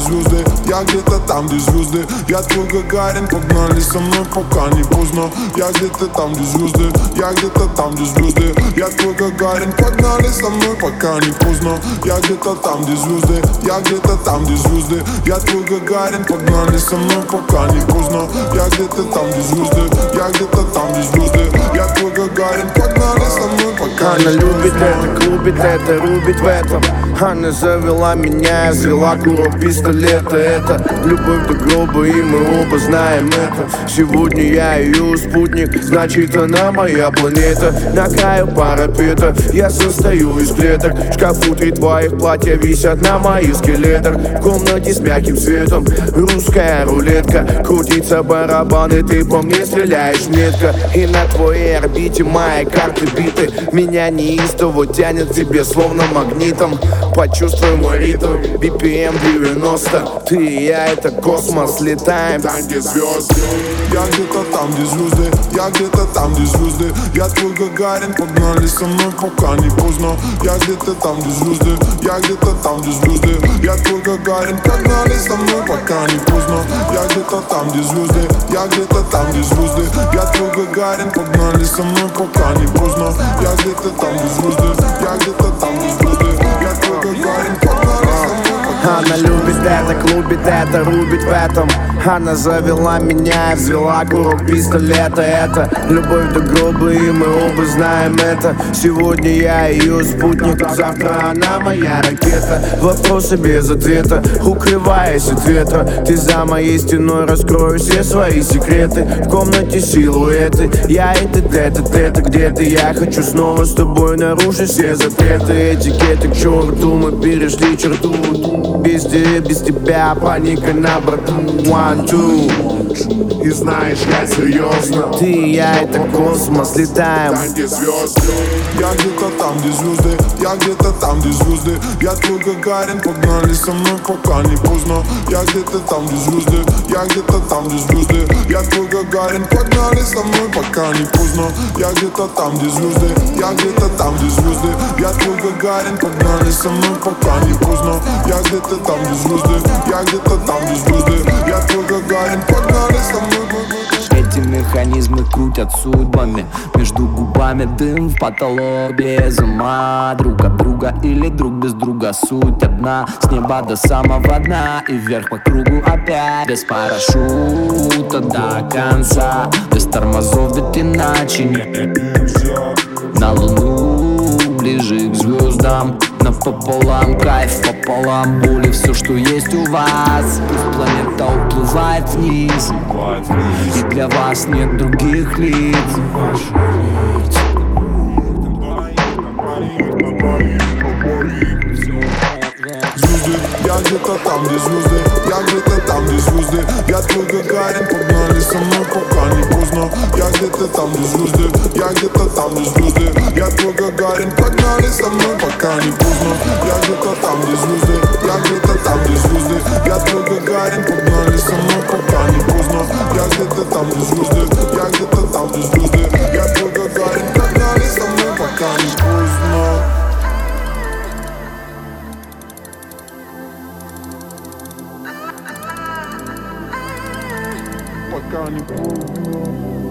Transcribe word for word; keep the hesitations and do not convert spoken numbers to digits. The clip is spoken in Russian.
звезды, я где-то там, где звезды. Я твой Гагарин, погнали со мной, пока не поздно. Я где-то там, где звезды, я где-то там, где звезды. Я твой Гагарин, погнали со мной, пока не поздно. Я где-то там, где звезды, я где-то там, где звезды. Я твой Гагарин, погнали со мной, пока не поздно. Я где-то там, где звезды, я где-то там, где звезды. Я твой Гагарин, погнали со мной, пока не поздно. Она любит это, клубит это, рубит в этом. Она завела меня, взяла курок пистолета. Это любовь до гроба, и мы оба знаем это. Сегодня я ее спутник, значит она моя планета. На краю парапета я состою из клеток. В шкафу три твоих платья висят на моих скелетах. В комнате с мягким светом русская рулетка. Крутится барабан, и ты по мне стреляешь метко. И на твоей орбите мои карты биты. Меня неистово тянет к тебе словно магнитом. Почувствуй мой ритм, би пи эм девяносто. Ты и я, это космос, летаем там, где звезды. Я где-то там, где звезды, я где-то там, где звезды. Я твой Гагарин, погнали со мной, пока не поздно. Я где-то там, где звезды, я где-то там, где звезды. Я твой Гагарин, погнали со мной, пока не поздно. Я где-то там, где звезды, я где-то там, где звезды. Я твой Гагарин, погнали со мной, пока не поздно. Я где-то там, где звезды, я где-то там, где звезды. Я твой Гагарин, погнали со мной. Она любит это, клубит это, рубит в этом. Она завела меня, взяла курок пистолета. Это любовь до гроба, и мы оба знаем это. Сегодня я ее спутник, завтра она моя ракета. Вопросы без ответа, укрываясь от ветра. Ты за моей стеной, раскрою все свои секреты. В комнате силуэты, я и ты, это, это, где ты? Я хочу снова с тобой нарушить все запреты. Этикеты к черту, мы перешли черту. Везде без тебя паника на борту. One, two. И знаешь, я серьезно. Ты и я, это космос, летаем там, где звезды. Я где-то там, где звезды, я где-то там, где звезды. Я твой Гагарин, погнали со мной, пока не поздно. Я где-то там, где звезды, я где-то там, где звезды. Я твой Гагарин, погнали со мной, пока не поздно. Я где-то там, где звезды, я где-то там, где звезды. Я твой Гагарин, погнали со мной, пока не поздно. Я где-то там, где звезды, я где-то там, где звезды. Я твой Гагарин, погнали со мной. Эти механизмы крутят судьбами. Между губами дым в потолок. Без ума друг от друга или друг без друга. Суть одна, с неба до самого дна. И вверх по кругу опять. Без парашюта до конца. Без тормозов, ведь иначе нельзя. На луну, ближе к звездам. Напополам кайф, пополам боли. Все, что есть у вас. Пусть планета уплывает вниз, и для вас нет других лиц. Звезды, я где-то там, где звезды, я где-то там, где звезды. Я твой Гагарин, погнали со мной, пока не поздно. Я где-то там, где звезды, я где-то там, где звезды. Я твой Гагарин, погнали со мной, пока не поздно. Я где-то там, где звезды, я где-то там, где звезды. Я твой Гагарин, погнали со мной, пока не поздно. Я где-то там, где звезды, я где-то там, где звезды. Я твой Гагарин, погнали со мной, пока не поздно. Пока не поздно.